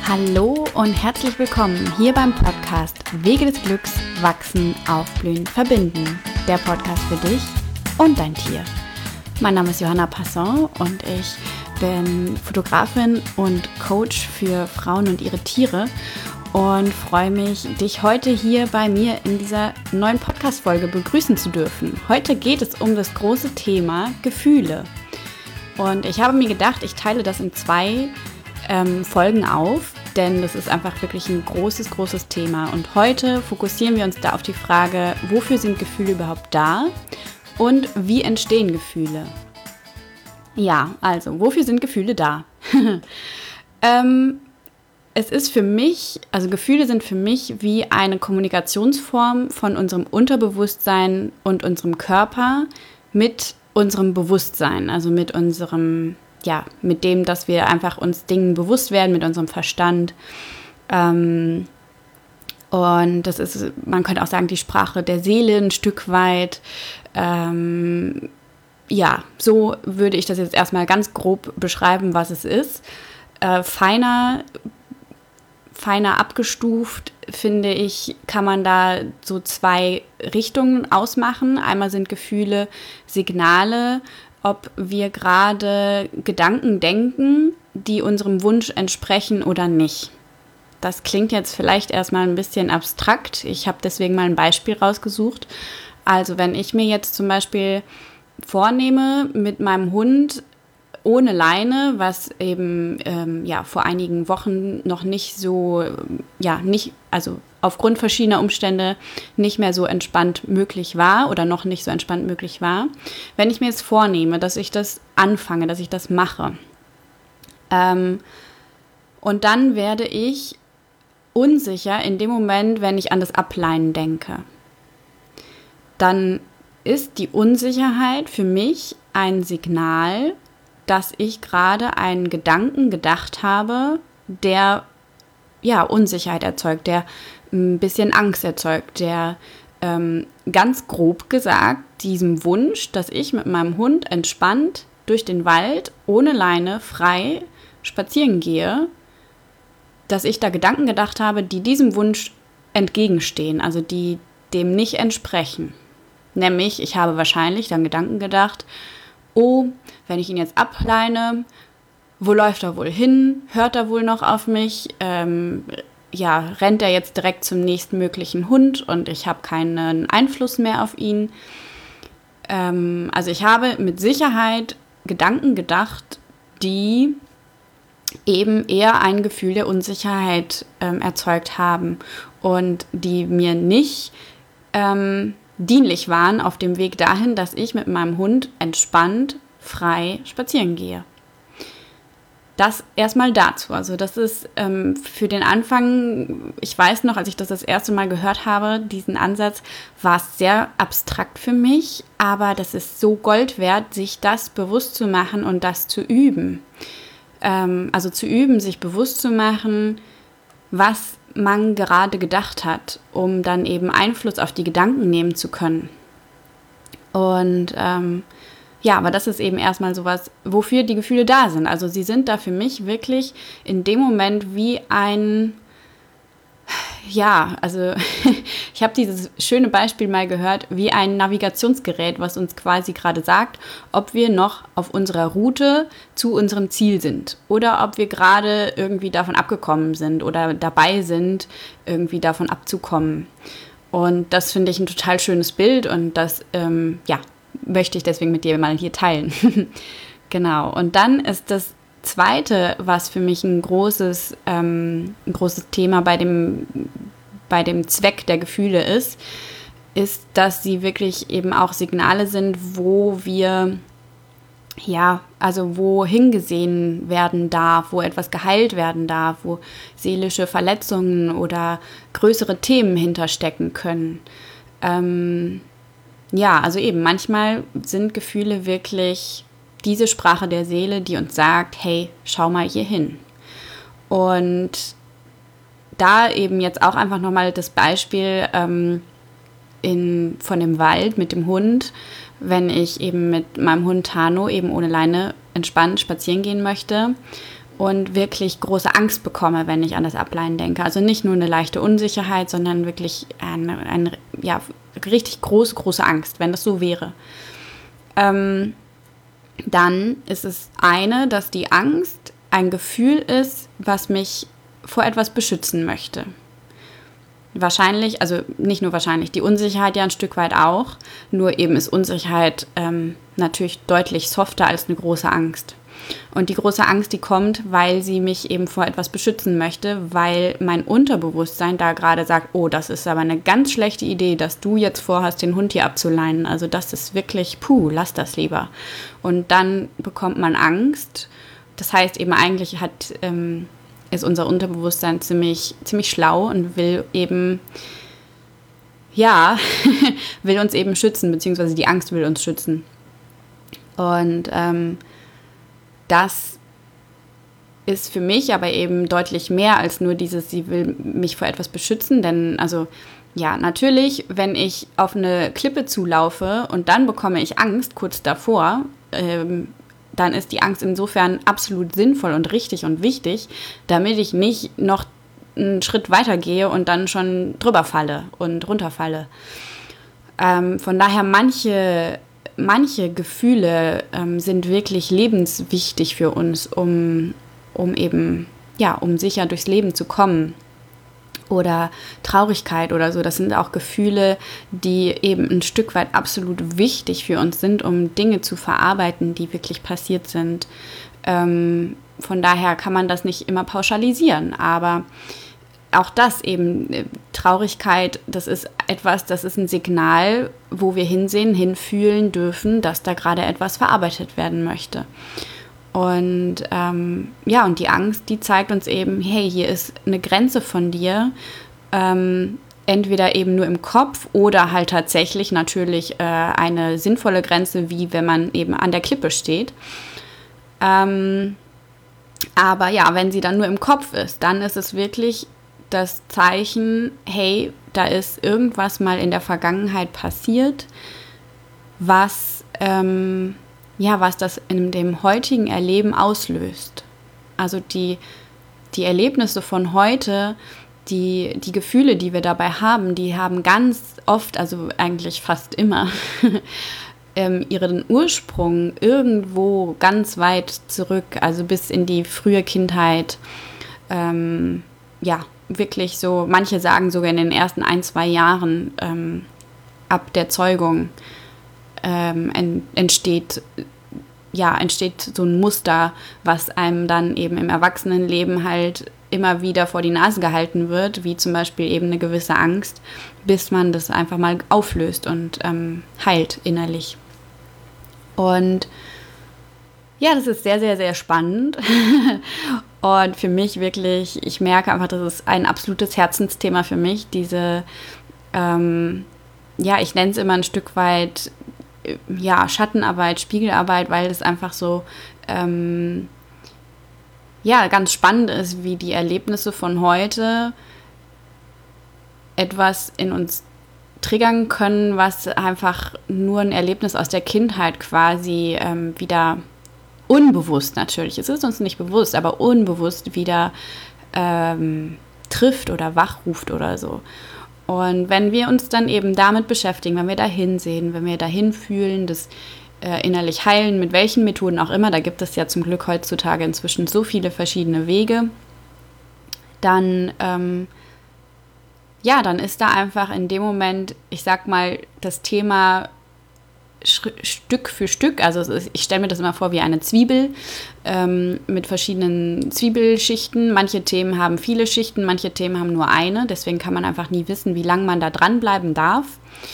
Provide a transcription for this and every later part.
Hallo und herzlich willkommen hier beim Podcast Wege des Glücks, Wachsen, Aufblühen, Verbinden. Der Podcast für dich und dein Tier. Mein Name ist Johanna Passon und ich bin Fotografin und Coach für Frauen und ihre Tiere und freue mich, dich heute hier bei mir in dieser neuen Podcast-Folge begrüßen zu dürfen. Heute geht es um das große Thema Gefühle. Und ich habe mir gedacht, ich teile das in zwei Folgen auf, denn das ist einfach wirklich ein großes Thema. Und heute fokussieren wir uns da auf die Frage, wofür sind Gefühle überhaupt da und wie entstehen Gefühle? Ja, also, wofür sind Gefühle da? Es ist für mich, also Gefühle sind für mich wie eine Kommunikationsform von unserem Unterbewusstsein und unserem Körper mit unserem Bewusstsein, also mit unserem, mit dem, dass wir einfach uns Dingen bewusst werden, mit unserem Verstand. Und das ist, man könnte auch sagen, die Sprache der Seele ein Stück weit. So würde ich das jetzt erstmal ganz grob beschreiben, was es ist. Feiner abgestuft, finde ich, kann man da so zwei Richtungen ausmachen. Einmal sind Gefühle Signale, ob wir gerade Gedanken denken, die unserem Wunsch entsprechen oder nicht. Das klingt jetzt vielleicht erstmal ein bisschen abstrakt. Ich habe deswegen mal ein Beispiel rausgesucht. Also wenn ich mir jetzt zum Beispiel vornehme, mit meinem Hund ohne Leine, was eben vor einigen Wochen noch nicht so, also aufgrund verschiedener Umstände nicht mehr so entspannt möglich war oder noch nicht so entspannt möglich war. Wenn ich mir jetzt vornehme, dass ich das anfange, dass ich das mache, und dann werde ich unsicher in dem Moment, wenn ich an das Ableinen denke, dann ist die Unsicherheit für mich ein Signal, dass ich gerade einen Gedanken gedacht habe, der Unsicherheit erzeugt, der ein bisschen Angst erzeugt, der ganz grob gesagt diesem Wunsch, dass ich mit meinem Hund entspannt durch den Wald ohne Leine frei spazieren gehe, dass ich da Gedanken gedacht habe, die diesem Wunsch entgegenstehen, also die dem nicht entsprechen. Nämlich, ich habe wahrscheinlich dann Gedanken gedacht, oh, wenn ich ihn jetzt ableine, wo läuft er wohl hin? Hört er wohl noch auf mich? Rennt er jetzt direkt zum nächstmöglichen Hund und ich habe keinen Einfluss mehr auf ihn? Also ich habe mit Sicherheit Gedanken gedacht, die eben eher ein Gefühl der Unsicherheit erzeugt haben und die mir nicht dienlich waren auf dem Weg dahin, dass ich mit meinem Hund entspannt, frei spazieren gehe. Das erstmal dazu. Also das ist für den Anfang, ich weiß noch, als ich das erste Mal gehört habe, diesen Ansatz, war es sehr abstrakt für mich, aber das ist so Gold wert, sich das bewusst zu machen und das zu üben. Also zu üben, sich bewusst zu machen, was man gerade gedacht hat, um dann eben Einfluss auf die Gedanken nehmen zu können. Und aber das ist eben erstmal sowas, wofür die Gefühle da sind. Also sie sind da für mich wirklich in dem Moment wie ein, ich habe dieses schöne Beispiel mal gehört, wie ein Navigationsgerät, was uns quasi gerade sagt, ob wir noch auf unserer Route zu unserem Ziel sind oder ob wir gerade irgendwie davon abgekommen sind oder dabei sind, irgendwie davon abzukommen. Und das finde ich ein total schönes Bild und das, möchte ich deswegen mit dir mal hier teilen. Genau. Und dann ist das Zweite, was für mich ein großes Thema bei dem Zweck der Gefühle ist, dass sie wirklich eben auch Signale sind, wo wir, wo hingesehen werden darf, wo etwas geheilt werden darf, wo seelische Verletzungen oder größere Themen hinterstecken können. Also eben, manchmal sind Gefühle wirklich diese Sprache der Seele, die uns sagt, hey, schau mal hier hin. Und da eben jetzt auch einfach nochmal das Beispiel von dem Wald mit dem Hund, wenn ich eben mit meinem Hund Tano eben ohne Leine entspannt spazieren gehen möchte und wirklich große Angst bekomme, wenn ich an das Ableihen denke. Also nicht nur eine leichte Unsicherheit, sondern wirklich eine richtig große Angst, wenn das so wäre. Dann ist es dass die Angst ein Gefühl ist, was mich vor etwas beschützen möchte. Wahrscheinlich, also nicht nur wahrscheinlich, die Unsicherheit ja ein Stück weit auch, nur eben ist Unsicherheit natürlich deutlich softer als eine große Angst. Und die große Angst, die kommt, weil sie mich eben vor etwas beschützen möchte, weil mein Unterbewusstsein da gerade sagt, oh, das ist aber eine ganz schlechte Idee, dass du jetzt vorhast, den Hund hier abzuleinen. Also das ist wirklich, lass das lieber. Und dann bekommt man Angst. Das heißt eben eigentlich ist unser Unterbewusstsein ziemlich schlau und will eben, will uns eben schützen, beziehungsweise die Angst will uns schützen. Und das ist für mich aber eben deutlich mehr als nur sie will mich vor etwas beschützen, denn also ja, natürlich, wenn ich auf eine Klippe zulaufe und dann bekomme ich Angst kurz davor, dann ist die Angst insofern absolut sinnvoll und richtig und wichtig, damit ich nicht noch einen Schritt weiter gehe und dann schon drüber falle und runterfalle. Von daher manche Gefühle sind wirklich lebenswichtig für uns, um sicher durchs Leben zu kommen. Oder Traurigkeit oder so, das sind auch Gefühle, die eben ein Stück weit absolut wichtig für uns sind, um Dinge zu verarbeiten, die wirklich passiert sind. Von daher kann man das nicht immer pauschalisieren, aber auch das eben, Traurigkeit, das ist ein Signal, wo wir hinfühlen dürfen, dass da gerade etwas verarbeitet werden möchte. Und und die Angst, die zeigt uns eben, hey, hier ist eine Grenze von dir, entweder eben nur im Kopf oder halt tatsächlich natürlich eine sinnvolle Grenze, wie wenn man eben an der Klippe steht. Aber ja, wenn sie dann nur im Kopf ist, dann ist es wirklich das Zeichen, hey, da ist irgendwas mal in der Vergangenheit passiert, was das in dem heutigen Erleben auslöst. Also die Erlebnisse von heute, die Gefühle, die wir dabei haben, die haben ganz oft, also eigentlich fast immer, ihren Ursprung irgendwo ganz weit zurück, also bis in die frühe Kindheit. Wirklich so, manche sagen sogar in den ersten 1-2 Jahren ab der Zeugung entsteht so ein Muster, was einem dann eben im Erwachsenenleben halt immer wieder vor die Nase gehalten wird, wie zum Beispiel eben eine gewisse Angst, bis man das einfach mal auflöst und heilt innerlich. Und ja, das ist sehr, sehr, sehr spannend. Und für mich wirklich, ich merke einfach, das ist ein absolutes Herzensthema für mich, ich nenne es immer ein Stück weit Schattenarbeit, Spiegelarbeit, weil es einfach so ganz spannend ist, wie die Erlebnisse von heute etwas in uns triggern können, was einfach nur ein Erlebnis aus der Kindheit quasi wieder unbewusst natürlich, es ist uns nicht bewusst, aber unbewusst wieder trifft oder wachruft oder so. Und wenn wir uns dann eben damit beschäftigen, wenn wir da hinsehen, wenn wir dahin fühlen, das innerlich heilen, mit welchen Methoden auch immer, da gibt es ja zum Glück heutzutage inzwischen so viele verschiedene Wege, dann ist da einfach in dem Moment, ich sag mal, das Thema Stück für Stück, also ich stelle mir das immer vor wie eine Zwiebel mit verschiedenen Zwiebelschichten. Manche Themen haben viele Schichten, manche Themen haben nur eine. Deswegen kann man einfach nie wissen, wie lange man da dranbleiben darf.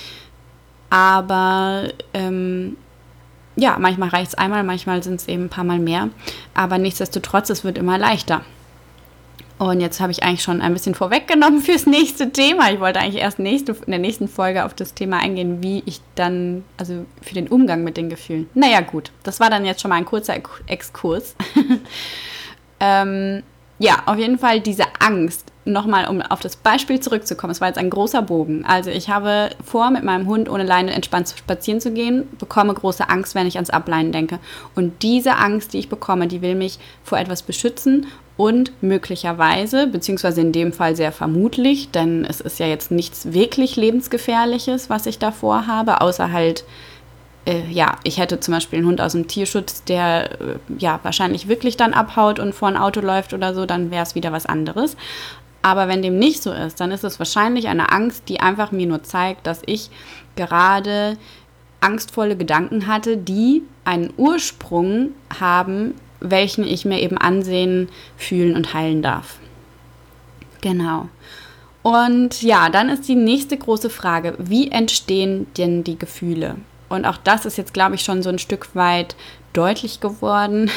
Aber manchmal reicht es einmal, manchmal sind es eben ein paar Mal mehr. Aber nichtsdestotrotz, es wird immer leichter. Und jetzt habe ich eigentlich schon ein bisschen vorweggenommen fürs nächste Thema. Ich wollte eigentlich erst in der nächsten Folge auf das Thema eingehen, wie ich dann, also für den Umgang mit den Gefühlen. Naja, gut, das war dann jetzt schon mal ein kurzer Exkurs. Auf jeden Fall diese Angst. nochmal, um auf das Beispiel zurückzukommen, es war jetzt ein großer Bogen. Also ich habe vor, mit meinem Hund ohne Leine entspannt spazieren zu gehen, bekomme große Angst, wenn ich ans Ableinen denke. Und diese Angst, die ich bekomme, die will mich vor etwas beschützen und möglicherweise, beziehungsweise in dem Fall sehr vermutlich, denn es ist ja jetzt nichts wirklich Lebensgefährliches, was ich davor habe, außer halt, ich hätte zum Beispiel einen Hund aus dem Tierschutz, der wahrscheinlich wirklich dann abhaut und vor ein Auto läuft oder so, dann wäre es wieder was anderes. Aber wenn dem nicht so ist, dann ist es wahrscheinlich eine Angst, die einfach mir nur zeigt, dass ich gerade angstvolle Gedanken hatte, die einen Ursprung haben, welchen ich mir eben ansehen, fühlen und heilen darf. Genau. Und ja, dann ist die nächste große Frage, wie entstehen denn die Gefühle? Und auch das ist jetzt, glaube ich, schon so ein Stück weit deutlich geworden.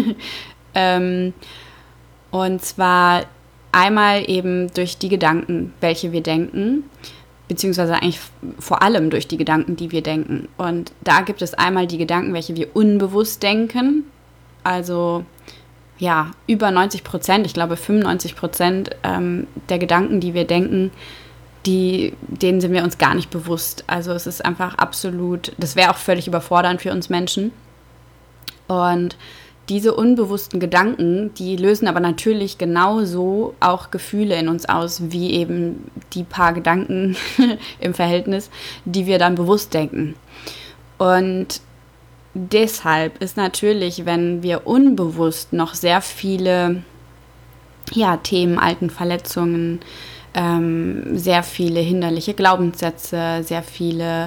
Und zwar einmal eben durch die Gedanken, welche wir denken, beziehungsweise eigentlich vor allem durch die Gedanken, die wir denken. Und da gibt es einmal die Gedanken, welche wir unbewusst denken. Also ja, über 90%, ich glaube 95% der Gedanken, die wir denken, denen sind wir uns gar nicht bewusst. Also es ist einfach absolut, das wäre auch völlig überfordernd für uns Menschen. Und diese unbewussten Gedanken, die lösen aber natürlich genauso auch Gefühle in uns aus, wie eben die paar Gedanken im Verhältnis, die wir dann bewusst denken. Und deshalb ist natürlich, wenn wir unbewusst noch sehr viele Themen, alten Verletzungen, sehr viele hinderliche Glaubenssätze, sehr viele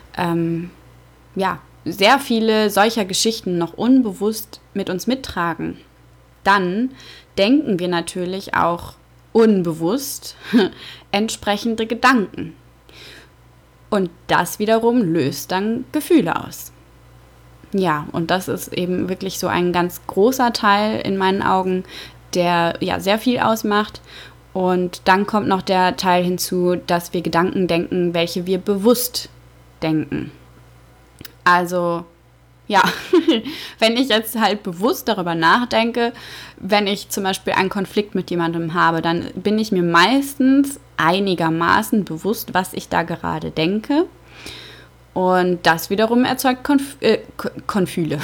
solcher Geschichten noch unbewusst mit uns mittragen, dann denken wir natürlich auch unbewusst entsprechende Gedanken. Und das wiederum löst dann Gefühle aus. Ja, und das ist eben wirklich so ein ganz großer Teil in meinen Augen, der sehr viel ausmacht. Und dann kommt noch der Teil hinzu, dass wir Gedanken denken, welche wir bewusst denken. Also, wenn ich jetzt halt bewusst darüber nachdenke, wenn ich zum Beispiel einen Konflikt mit jemandem habe, dann bin ich mir meistens einigermaßen bewusst, was ich da gerade denke. Und das wiederum erzeugt Gefühle.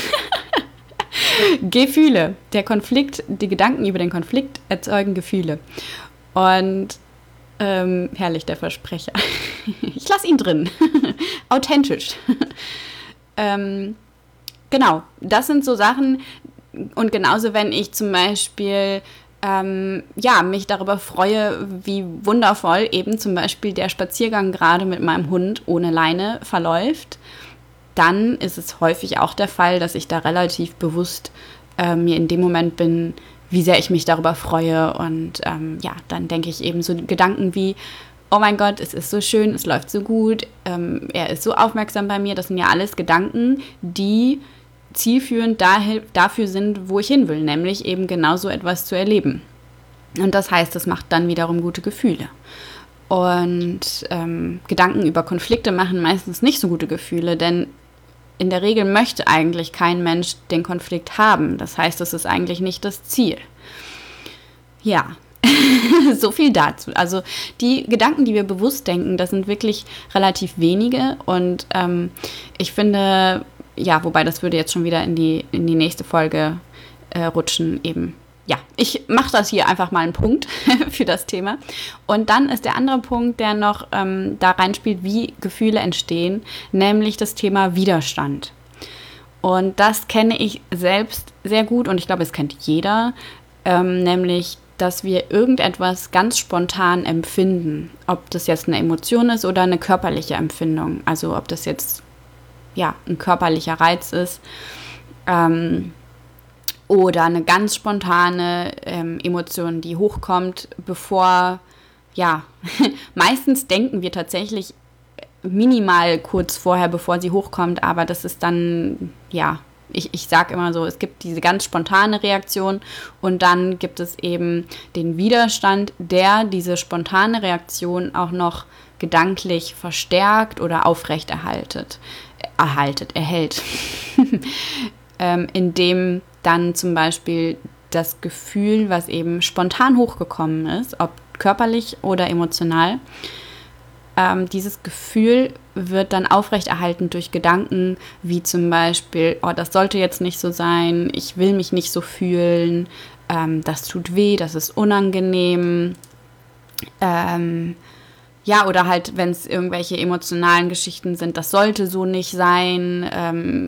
Die Gedanken über den Konflikt erzeugen Gefühle. Und herrlich, der Versprecher. Ich lasse ihn drin. Authentisch. Genau, das sind so Sachen. Und genauso, wenn ich zum Beispiel mich darüber freue, wie wundervoll eben zum Beispiel der Spaziergang gerade mit meinem Hund ohne Leine verläuft, dann ist es häufig auch der Fall, dass ich da relativ bewusst mir in dem Moment bin, wie sehr ich mich darüber freue. Und dann denke ich eben so Gedanken wie, oh mein Gott, es ist so schön, es läuft so gut, er ist so aufmerksam bei mir. Das sind ja alles Gedanken, die zielführend dafür sind, wo ich hin will, nämlich eben genau so etwas zu erleben. Und das heißt, es macht dann wiederum gute Gefühle. Und Gedanken über Konflikte machen meistens nicht so gute Gefühle, denn in der Regel möchte eigentlich kein Mensch den Konflikt haben. Das heißt, es ist eigentlich nicht das Ziel. Ja, so viel dazu. Also die Gedanken, die wir bewusst denken, das sind wirklich relativ wenige. Und ich finde, wobei das würde jetzt schon wieder in die nächste Folge rutschen eben. Ja, ich mache das hier einfach mal einen Punkt für das Thema. Und dann ist der andere Punkt, der noch da reinspielt, wie Gefühle entstehen, nämlich das Thema Widerstand. Und das kenne ich selbst sehr gut und ich glaube, es kennt jeder, nämlich, dass wir irgendetwas ganz spontan empfinden. Ob das jetzt eine Emotion ist oder eine körperliche Empfindung. Also ob das jetzt ein körperlicher Reiz ist, oder eine ganz spontane Emotion, die hochkommt, bevor, meistens denken wir tatsächlich minimal kurz vorher, bevor sie hochkommt, aber das ist dann, ich sage immer so, es gibt diese ganz spontane Reaktion und dann gibt es eben den Widerstand, der diese spontane Reaktion auch noch gedanklich verstärkt oder aufrechterhält. Indem dann zum Beispiel das Gefühl, was eben spontan hochgekommen ist, ob körperlich oder emotional, dieses Gefühl wird dann aufrechterhalten durch Gedanken wie zum Beispiel, oh, das sollte jetzt nicht so sein, ich will mich nicht so fühlen, das tut weh, das ist unangenehm. Oder halt, wenn es irgendwelche emotionalen Geschichten sind, das sollte so nicht sein.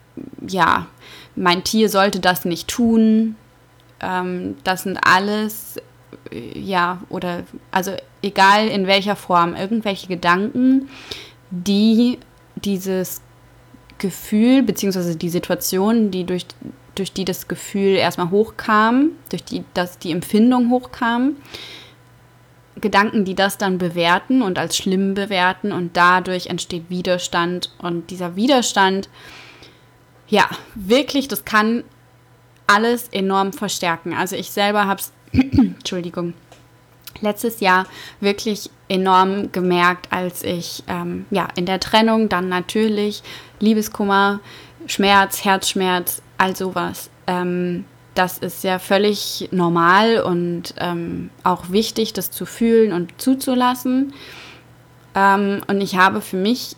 Mein Tier sollte das nicht tun. Das sind alles, also egal in welcher Form, irgendwelche Gedanken, die dieses Gefühl, beziehungsweise die Situation, die durch die das Gefühl erstmal hochkam, dass die Empfindung hochkam, Gedanken, die das dann bewerten und als schlimm bewerten und dadurch entsteht Widerstand und dieser Widerstand, wirklich, das kann alles enorm verstärken. Also ich selber habe es, letztes Jahr wirklich enorm gemerkt, als ich in der Trennung dann natürlich Liebeskummer, Schmerz, Herzschmerz, all sowas. Das ist ja völlig normal und auch wichtig, das zu fühlen und zuzulassen. Und ich habe für mich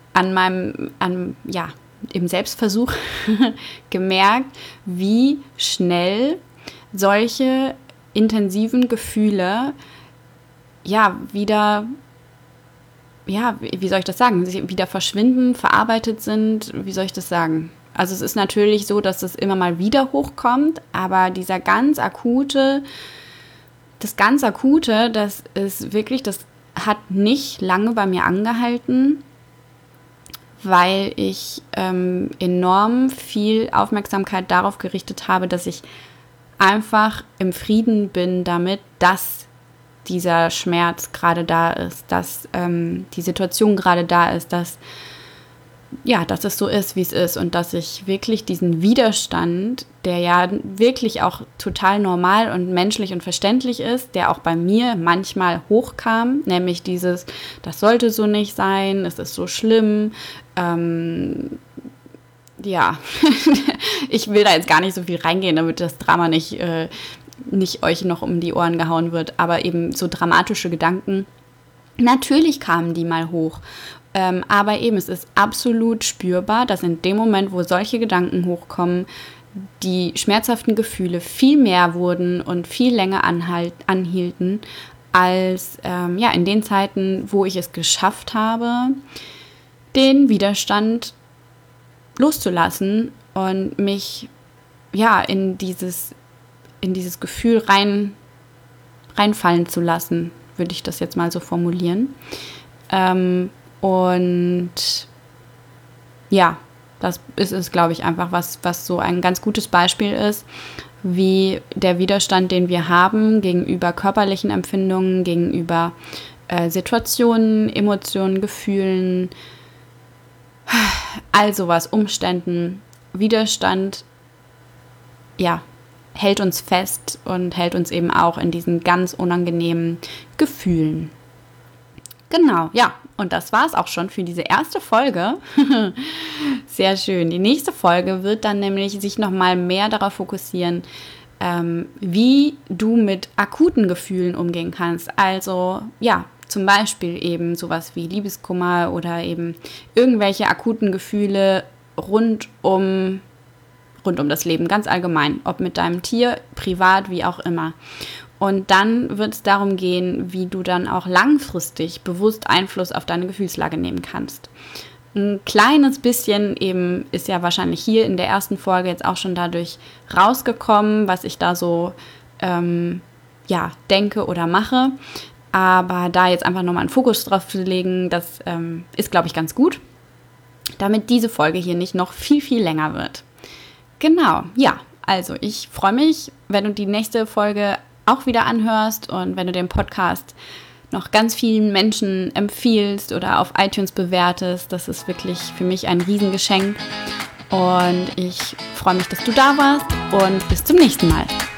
im Selbstversuch gemerkt, wie schnell solche intensiven Gefühle wieder, wie soll ich das sagen, wieder verschwinden, verarbeitet sind, wie soll ich das sagen? Also es ist natürlich so, dass es immer mal wieder hochkommt, aber das ganz Akute, das ist wirklich, das hat nicht lange bei mir angehalten, weil ich enorm viel Aufmerksamkeit darauf gerichtet habe, dass ich einfach im Frieden bin damit, dass dieser Schmerz gerade da ist, dass die Situation gerade da ist, dass es so ist, wie es ist und dass ich wirklich diesen Widerstand, der ja wirklich auch total normal und menschlich und verständlich ist, der auch bei mir manchmal hochkam, nämlich dieses, das sollte so nicht sein, es ist so schlimm, ich will da jetzt gar nicht so viel reingehen, damit das Drama nicht euch noch um die Ohren gehauen wird, aber eben so dramatische Gedanken, natürlich kamen die mal hoch. Aber eben, es ist absolut spürbar, dass in dem Moment, wo solche Gedanken hochkommen, die schmerzhaften Gefühle viel mehr wurden und viel länger anhielten, als in den Zeiten, wo ich es geschafft habe, den Widerstand loszulassen und mich in dieses Gefühl reinfallen zu lassen, würde ich das jetzt mal so formulieren. Das ist es, glaube ich, einfach, was so ein ganz gutes Beispiel ist, wie der Widerstand, den wir haben gegenüber körperlichen Empfindungen, gegenüber Situationen, Emotionen, Gefühlen, all sowas, Umständen, Widerstand, hält uns fest und hält uns eben auch in diesen ganz unangenehmen Gefühlen. Genau, und das war es auch schon für diese erste Folge. Sehr schön. Die nächste Folge wird dann nämlich sich nochmal mehr darauf fokussieren, wie du mit akuten Gefühlen umgehen kannst. Also, zum Beispiel eben sowas wie Liebeskummer oder eben irgendwelche akuten Gefühle rund um das Leben, ganz allgemein, ob mit deinem Tier, privat, wie auch immer. Und dann wird es darum gehen, wie du dann auch langfristig bewusst Einfluss auf deine Gefühlslage nehmen kannst. Ein kleines bisschen eben ist ja wahrscheinlich hier in der ersten Folge jetzt auch schon dadurch rausgekommen, was ich da so denke oder mache. Aber da jetzt einfach nochmal einen Fokus drauf zu legen, das ist, glaube ich, ganz gut, damit diese Folge hier nicht noch viel, viel länger wird. Genau, also ich freue mich, wenn du die nächste Folge auch wieder anhörst und wenn du den Podcast noch ganz vielen Menschen empfiehlst oder auf iTunes bewertest. Das ist wirklich für mich ein Riesengeschenk und ich freue mich, dass du da warst und bis zum nächsten Mal.